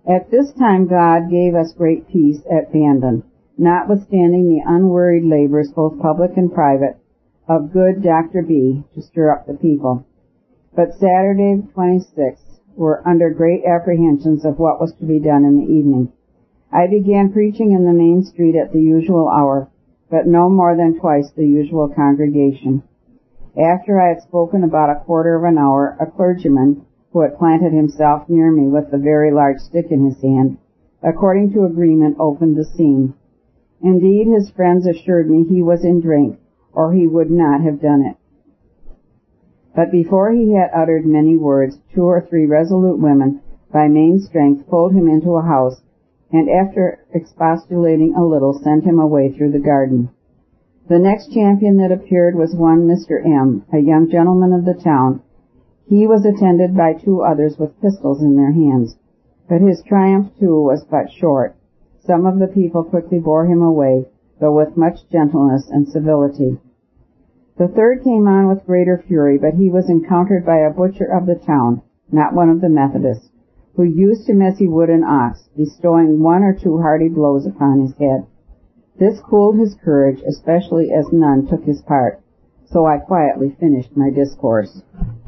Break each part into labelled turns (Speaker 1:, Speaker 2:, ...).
Speaker 1: At this time God gave us great peace at Bandon, notwithstanding the unwearied labors, both public and private, of good Dr. B. to stir up the people. But Saturday the 26th were under great apprehensions of what was to be done in the evening. I began preaching in the main street at the usual hour, but no more than twice the usual congregation. After I had spoken about a quarter of an hour, a clergyman, who had planted himself near me with a very large stick in his hand, according to agreement, opened the scene. Indeed, his friends assured me he was in drink, or he would not have done it. But before he had uttered many words, 2 or 3 resolute women, by main strength, pulled him into a house, and after expostulating a little, sent him away through the garden. The next champion that appeared was one Mr. M., a young gentleman of the town. He was attended by 2 others with pistols in their hands. But his triumph, too, was but short. Some of the people quickly bore him away, though with much gentleness and civility. The third came on with greater fury, but he was encountered by a butcher of the town, not one of the Methodists, who used him as he would an ox, bestowing 1 or 2 hearty blows upon his head. This cooled his courage, especially as none took his part, so I quietly finished my discourse.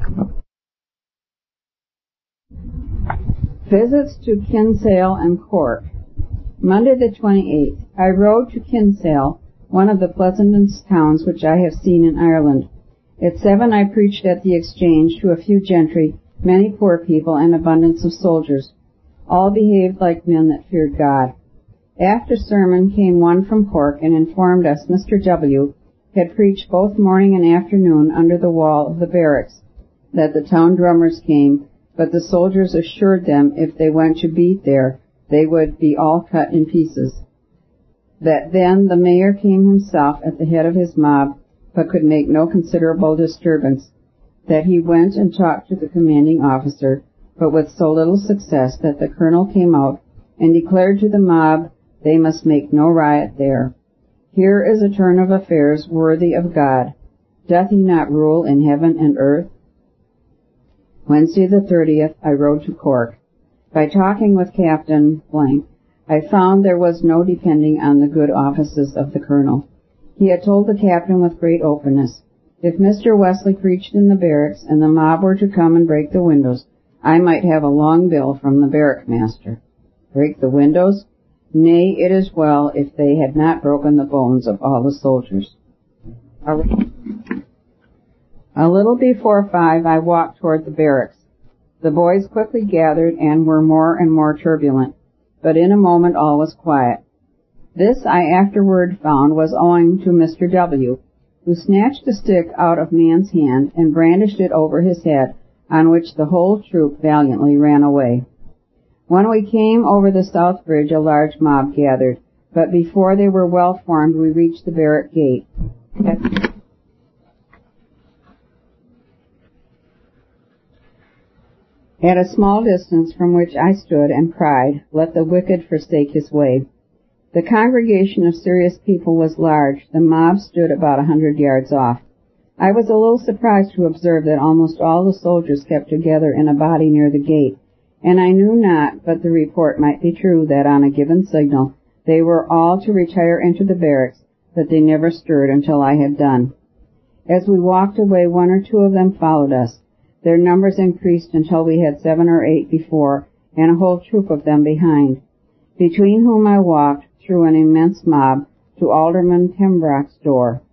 Speaker 1: Visits to Kinsale and Cork. Monday the 28th. I rode to Kinsale, one of the pleasantest towns which I have seen in Ireland. At 7 I preached at the Exchange to a few gentry, many poor people, and abundance of soldiers. All behaved like men that feared God. After sermon came one from Cork and informed us Mr. W. had preached both morning and afternoon under the wall of the barracks, that the town drummers came, but the soldiers assured them if they went to beat there, they would be all cut in pieces. That then the mayor came himself at the head of his mob, but could make no considerable disturbance. That he went and talked to the commanding officer, but with so little success that the colonel came out and declared to the mob they must make no riot there. Here is a turn of affairs worthy of God. Doth he not rule in heaven and earth? Wednesday the 30th, I rode to Cork. By talking with Captain I found there was no depending on the good offices of the colonel. He had told the captain with great openness, if Mr. Wesley preached in the barracks and the mob were to come and break the windows, I might have a long bill from the barrack master. Break the windows? Nay, it is well if they had not broken the bones of all the soldiers. A little before 5 I walked toward the barracks. The boys quickly gathered and were more and more turbulent, but in a moment all was quiet. This I afterward found was owing to Mr. W., who snatched a stick out of man's hand and brandished it over his head, on which the whole troop valiantly ran away. When we came over the South Bridge a large mob gathered, but before they were well formed we reached the barrack gate. At a small distance from which I stood and cried, let the wicked forsake his way. The congregation of serious people was large. The mob stood about 100 yards off. I was a little surprised to observe that almost all the soldiers kept together in a body near the gate, and I knew not but the report might be true that on a given signal they were all to retire into the barracks, that they never stirred until I had done. As we walked away, 1 or 2 of them followed us. Their numbers increased until we had 7 or 8 before, and a whole troop of them behind, between whom I walked through an immense mob to Alderman Pembroke's door.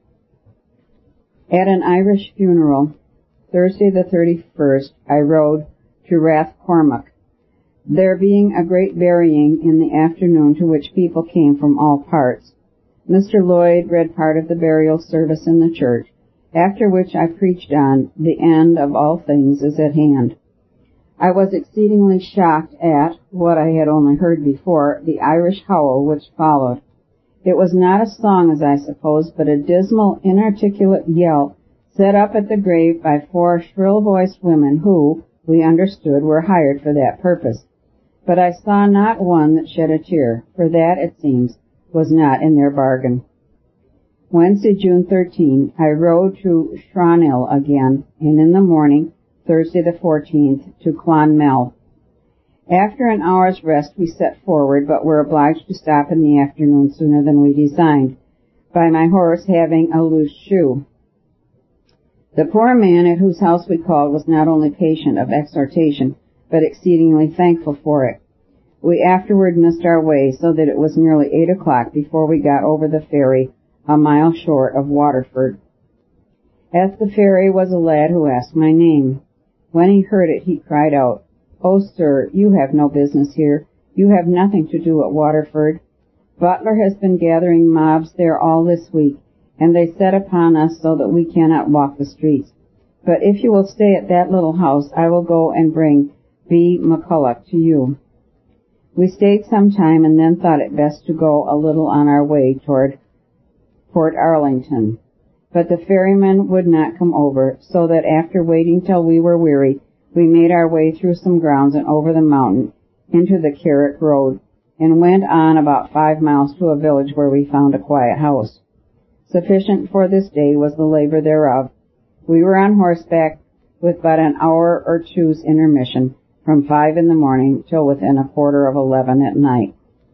Speaker 1: At an Irish funeral, Thursday the 31st, I rode to Rathcormac, there being a great burying in the afternoon to which people came from all parts. Mr. Lloyd read part of the burial service in the church, after which I preached on the end of all things is at hand. I was exceedingly shocked at, what I had only heard before, the Irish howl which followed. It was not a song, as I supposed, but a dismal, inarticulate yell set up at the grave by 4 shrill-voiced women who, we understood, were hired for that purpose. But I saw not one that shed a tear, for that, it seems, was not in their bargain. Wednesday, June 13, I rode to Shrawnhill again, and in the morning, Thursday the 14th, to Clonmel. After an hour's rest we set forward, but were obliged to stop in the afternoon sooner than we designed, by my horse having a loose shoe. The poor man at whose house we called was not only patient of exhortation, but exceedingly thankful for it. We afterward missed our way, so that it was nearly 8 o'clock before we got over the ferry, a mile short of Waterford. At the ferry was a lad who asked my name. When he heard it, he cried out, "Oh, sir, you have no business here. You have nothing to do at Waterford. Butler has been gathering mobs there all this week, and they set upon us so that we cannot walk the streets. But if you will stay at that little house, I will go and bring B. McCulloch to you." We stayed some time and then thought it best to go a little on our way toward Port Arlington. But the ferryman would not come over, so that after waiting till we were weary, we made our way through some grounds and over the mountain into the Carrick Road, and went on about 5 miles to a village where we found a quiet house. Sufficient for this day was the labor thereof. We were on horseback with but an hour or two's intermission, from 5 in the morning till within 11:15 at night.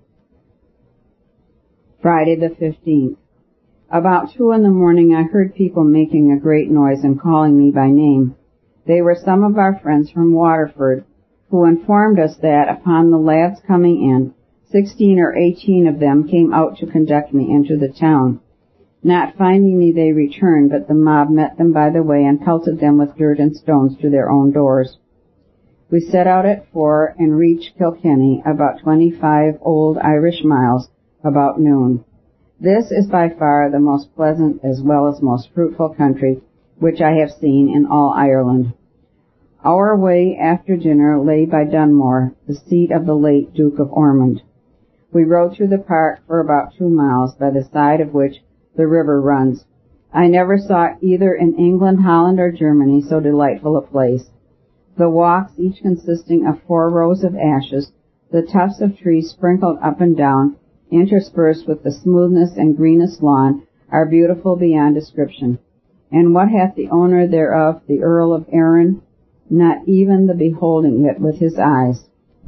Speaker 1: Friday the 15th. About 2 in the morning I heard people making a great noise and calling me by name. They were some of our friends from Waterford, who informed us that, upon the lads coming in, 16 or 18 of them came out to conduct me into the town. Not finding me, they returned, but the mob met them by the way and pelted them with dirt and stones to their own doors. We set out at 4 and reached Kilkenny, about 25 old Irish miles, about noon. This is by far the most pleasant as well as most fruitful country which I have seen in all Ireland. Our way after dinner lay by Dunmore, the seat of the late Duke of Ormond. We rode through the park for about 2 miles, by the side of which the river runs. I never saw either in England, Holland, or Germany so delightful a place. The walks, each consisting of 4 rows of ashes, the tufts of trees sprinkled up and down, interspersed with the smoothness and greenest lawn, are beautiful beyond description. And what hath the owner thereof, the Earl of Arran? Not even the beholding it with his eyes.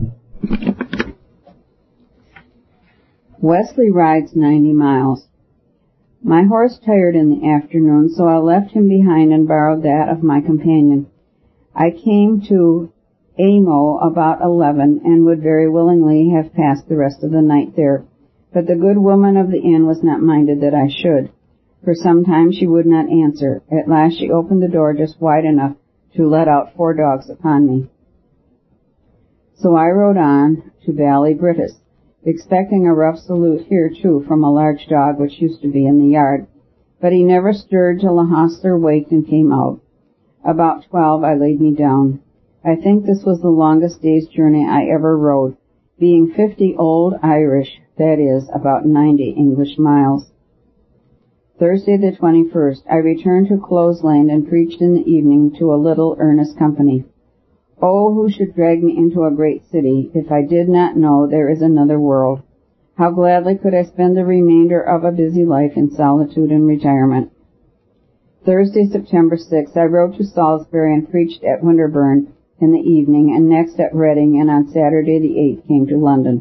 Speaker 1: Wesley rides 90 miles. My horse tired in the afternoon, so I left him behind and borrowed that of my companion. I came to Amo about 11 and would very willingly have passed the rest of the night there, but the good woman of the inn was not minded that I should. For some time she would not answer. At last she opened the door just wide enough to let out 4 dogs upon me. So I rode on to Ballybrittis, expecting a rough salute here too from a large dog which used to be in the yard, but he never stirred till the hostler waked and came out. About 12 I laid me down. I think this was the longest day's journey I ever rode, being 50 old Irish, that is, about 90 English miles. Thursday the 21st, I returned to Closeland and preached in the evening to a little earnest company. Oh, who should drag me into a great city if I did not know there is another world? How gladly could I spend the remainder of a busy life in solitude and retirement. Thursday, September 6th, I rode to Salisbury and preached at Winterburn in the evening, and next at Reading, and on Saturday the 8th came to London.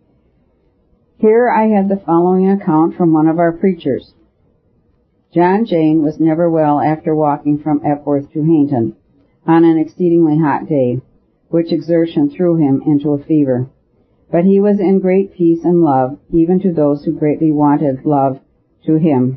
Speaker 1: Here I had the following account from one of our preachers. John Jane was never well after walking from Epworth to Hainton on an exceedingly hot day, which exertion threw him into a fever. But he was in great peace and love, even to those who greatly wanted love to him.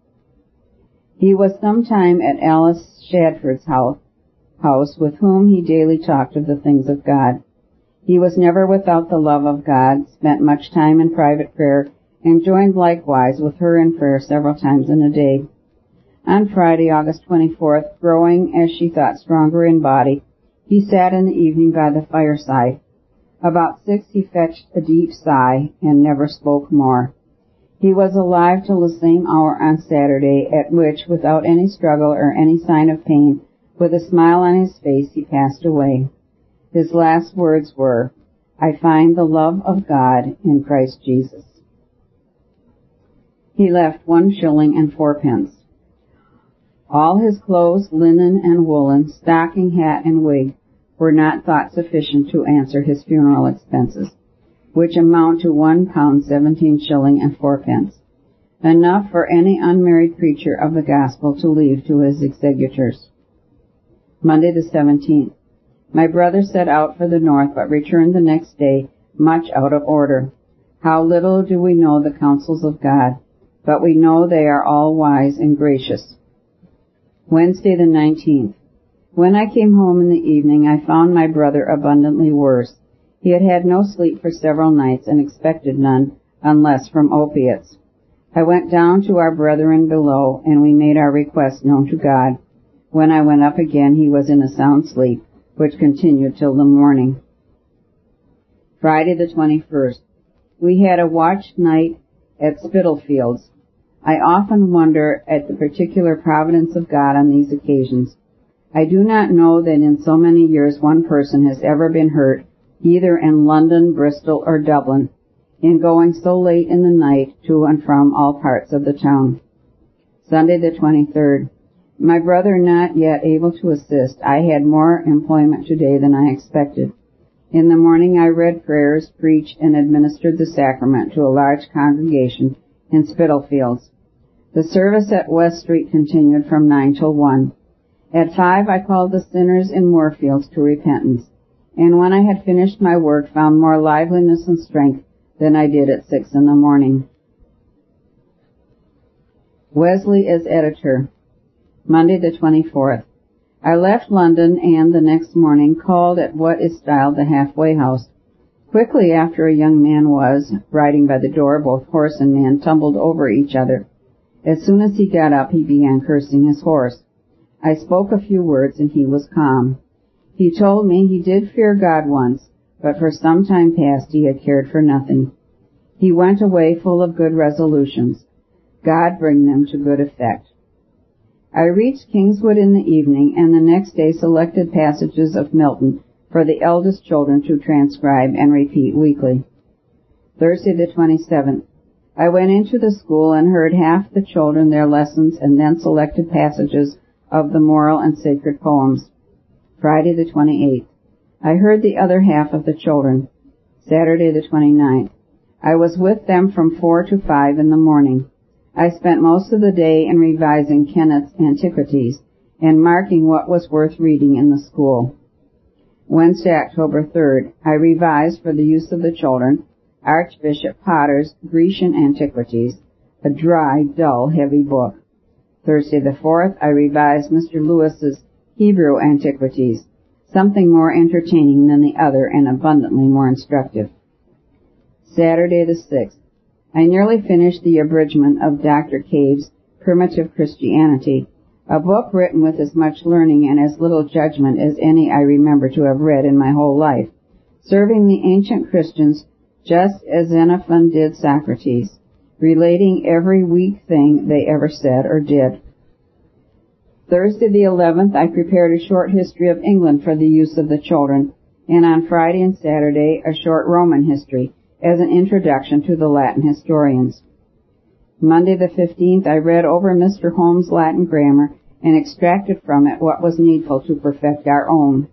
Speaker 1: He was some time at Alice Shadford's house, with whom he daily talked of the things of God. He was never without the love of God, spent much time in private prayer, and joined likewise with her in prayer several times in a day. On Friday, August 24th, growing, as she thought, stronger in body, he sat in the evening by the fireside. About 6 he fetched a deep sigh, and never spoke more. He was alive till the same hour on Saturday, at which, without any struggle or any sign of pain, with a smile on his face, he passed away. His last words were, "I find the love of God in Christ Jesus." He left 1 shilling and 4 pence. All his clothes, linen and woolen, stocking, hat, and wig, were not thought sufficient to answer his funeral expenses, which amount to £1 17 shilling and 4 pence, enough for any unmarried preacher of the gospel to leave to his executors. Monday the 17th. My brother set out for the north, but returned the next day, much out of order. How little do we know the counsels of God, but we know they are all wise and gracious. Wednesday the 19th. When I came home in the evening, I found my brother abundantly worse. He had had no sleep for several nights and expected none, unless from opiates. I went down to our brethren below, and we made our request known to God. When I went up again, he was in a sound sleep, which continued till the morning. Friday the 21st. We had a watch night at Spitalfields. I often wonder at the particular providence of God on these occasions. I do not know that in so many years one person has ever been hurt, either in London, Bristol, or Dublin, in going so late in the night to and from all parts of the town. Sunday the 23rd. My brother not yet able to assist, I had more employment today than I expected. In the morning I read prayers, preached, and administered the sacrament to a large congregation in Spitalfields. The service at West Street continued from 9 till 1. At 5 I called the sinners in Moorfields to repentance, and when I had finished my work found more liveliness and strength than I did at 6 in the morning. Wesley as editor. Monday the 24th. I left London and the next morning called at what is styled the halfway house. Quickly after a young man was, riding by the door, both horse and man tumbled over each other. As soon as he got up, he began cursing his horse. I spoke a few words and he was calm. He told me he did fear God once, but for some time past he had cared for nothing. He went away full of good resolutions. God bring them to good effect. I reached Kingswood in the evening, and the next day selected passages of Milton for the eldest children to transcribe and repeat weekly. Thursday the 27th. I went into the school and heard half the children their lessons and then selected passages of the moral and sacred poems. Friday the 28th. I heard the other half of the children. Saturday the 29th. I was with them from 4 to 5 in the morning. I spent most of the day in revising Kenneth's Antiquities and marking what was worth reading in the school. Wednesday, October 3rd, I revised for the use of the children Archbishop Potter's Grecian Antiquities, a dry, dull, heavy book. Thursday the 4th, I revised Mr. Lewis's Hebrew Antiquities, something more entertaining than the other and abundantly more instructive. Saturday the 6th, I nearly finished the abridgment of Dr. Cave's Primitive Christianity, a book written with as much learning and as little judgment as any I remember to have read in my whole life, serving the ancient Christians just as Xenophon did Socrates, relating every weak thing they ever said or did. Thursday the 11th, I prepared a short history of England for the use of the children, and on Friday and Saturday a short Roman history, as an introduction to the Latin historians. Monday the 15th, I read over Mr. Holmes' Latin grammar and extracted from it what was needful to perfect our own.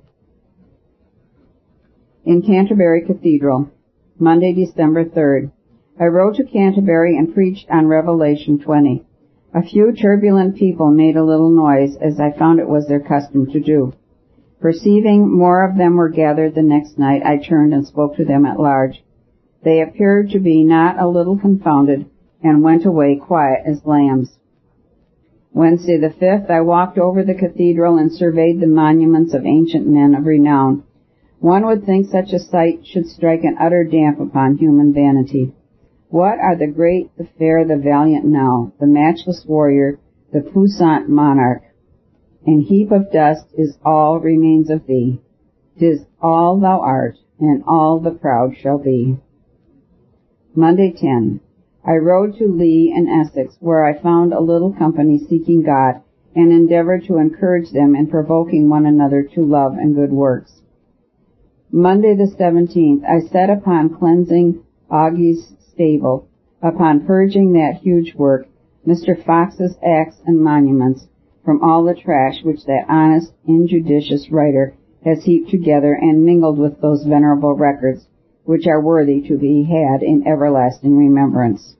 Speaker 1: In Canterbury Cathedral, Monday, December 3rd, I rode to Canterbury and preached on Revelation 20. A few turbulent people made a little noise, as I found it was their custom to do. Perceiving more of them were gathered the next night, I turned and spoke to them at large. They appeared to be not a little confounded, and went away quiet as lambs. Wednesday the 5th, I walked over the cathedral and surveyed the monuments of ancient men of renown. One would think such a sight should strike an utter damp upon human vanity. What are the great, the fair, the valiant now, the matchless warrior, the puissant monarch? And heap of dust is all remains of thee. 'Tis all thou art, and all the proud shall be. Monday 10. I rode to Lee in Essex, where I found a little company seeking God, and endeavored to encourage them in provoking one another to love and good works. Monday the 17th, I set upon cleansing Augie's stable, upon purging that huge work, Mr. Fox's Acts and Monuments, from all the trash which that honest, injudicious writer has heaped together and mingled with those venerable records, which are worthy to be had in everlasting remembrance.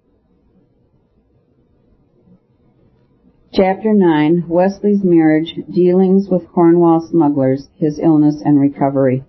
Speaker 1: Chapter 9, Wesley's Marriage, Dealings with Cornwall Smugglers, His Illness and Recovery.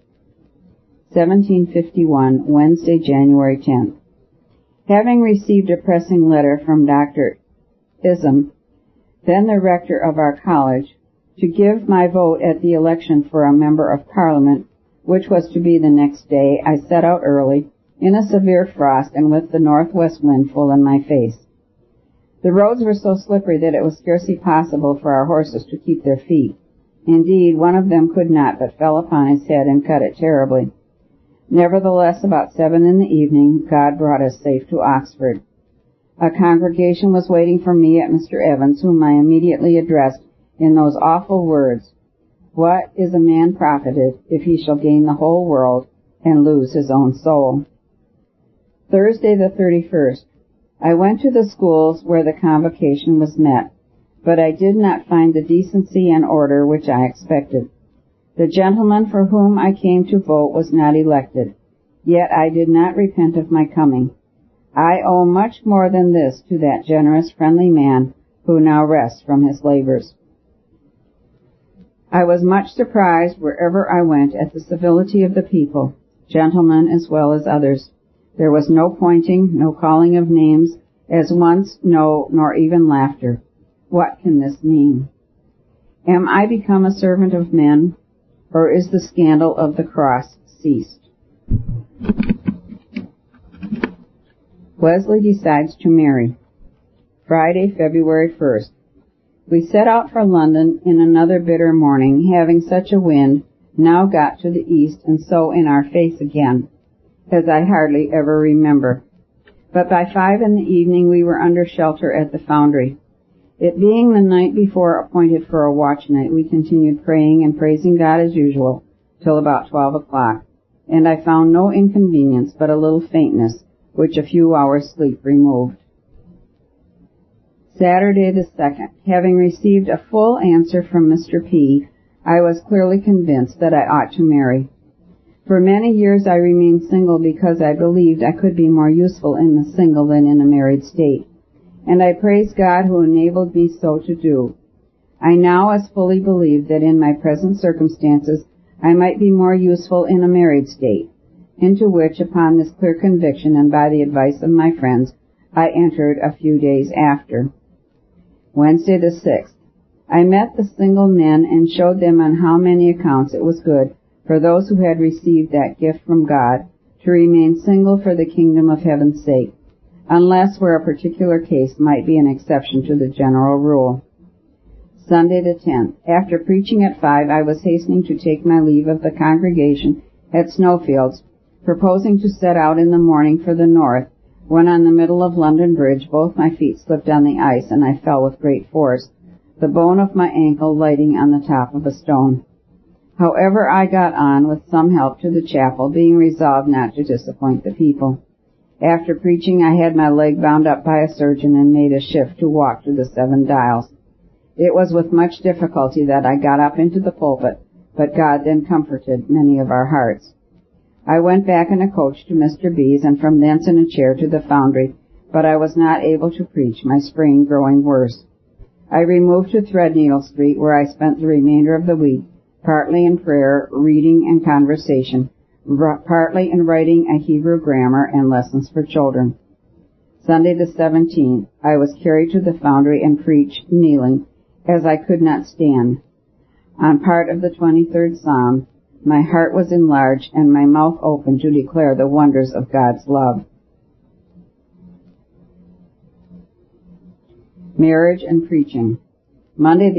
Speaker 1: 1751, Wednesday, January 10th. Having received a pressing letter from Dr. Ism, then the rector of our college, to give my vote at the election for a member of Parliament, which was to be the next day, I set out early, in a severe frost and with the northwest wind full in my face. The roads were so slippery that it was scarcely possible for our horses to keep their feet. Indeed, one of them could not, but fell upon his head and cut it terribly. Nevertheless, about 7 in the evening, God brought us safe to Oxford. A congregation was waiting for me at Mr. Evans, whom I immediately addressed in those awful words, "What is a man profited if he shall gain the whole world and lose his own soul?" Thursday the 31st. I went to the schools where the convocation was met, but I did not find the decency and order which I expected. The gentleman for whom I came to vote was not elected, yet I did not repent of my coming. I owe much more than this to that generous, friendly man who now rests from his labors. I was much surprised wherever I went at the civility of the people, gentlemen as well as others. There was no pointing, no calling of names, as once, no, nor even laughter. What can this mean? Am I become a servant of men, or is the scandal of the cross ceased? Wesley decides to marry. Friday, February 1st. We set out for London in another bitter morning, having such a wind, now got to the east and so in our face again, as I hardly ever remember. But by 5 in the evening we were under shelter at the foundry. It being the night before appointed for a watch night, we continued praying and praising God as usual till about 12 o'clock, and I found no inconvenience but a little faintness, which a few hours' sleep removed. Saturday the 2nd. Having received a full answer from Mr. P., I was clearly convinced that I ought to marry. For many years I remained single because I believed I could be more useful in the single than in a married state, and I praise God who enabled me so to do. I now as fully believe that in my present circumstances I might be more useful in a married state, into which, upon this clear conviction and by the advice of my friends, I entered a few days after. Wednesday the 6th. I met the single men and showed them on how many accounts it was good for those who had received that gift from God to remain single for the kingdom of heaven's sake, unless where a particular case might be an exception to the general rule. Sunday the 10th. After preaching at 5, I was hastening to take my leave of the congregation at Snowfields, proposing to set out in the morning for the north, when on the middle of London Bridge both my feet slipped on the ice and I fell with great force, the bone of my ankle lighting on the top of a stone. However, I got on with some help to the chapel, being resolved not to disappoint the people. After preaching, I had my leg bound up by a surgeon and made a shift to walk to the 7 Dials. It was with much difficulty that I got up into the pulpit, but God then comforted many of our hearts. I went back in a coach to Mr. B.'s and from thence in a chair to the foundry, but I was not able to preach, my sprain growing worse. I removed to Threadneedle Street, where I spent the remainder of the week, partly in prayer, reading, and conversation, partly in writing a Hebrew grammar and lessons for children. Sunday the 17th, I was carried to the foundry and preached, kneeling, as I could not stand. On part of the 23rd Psalm, my heart was enlarged and my mouth open to declare the wonders of God's love. Marriage and preaching. Monday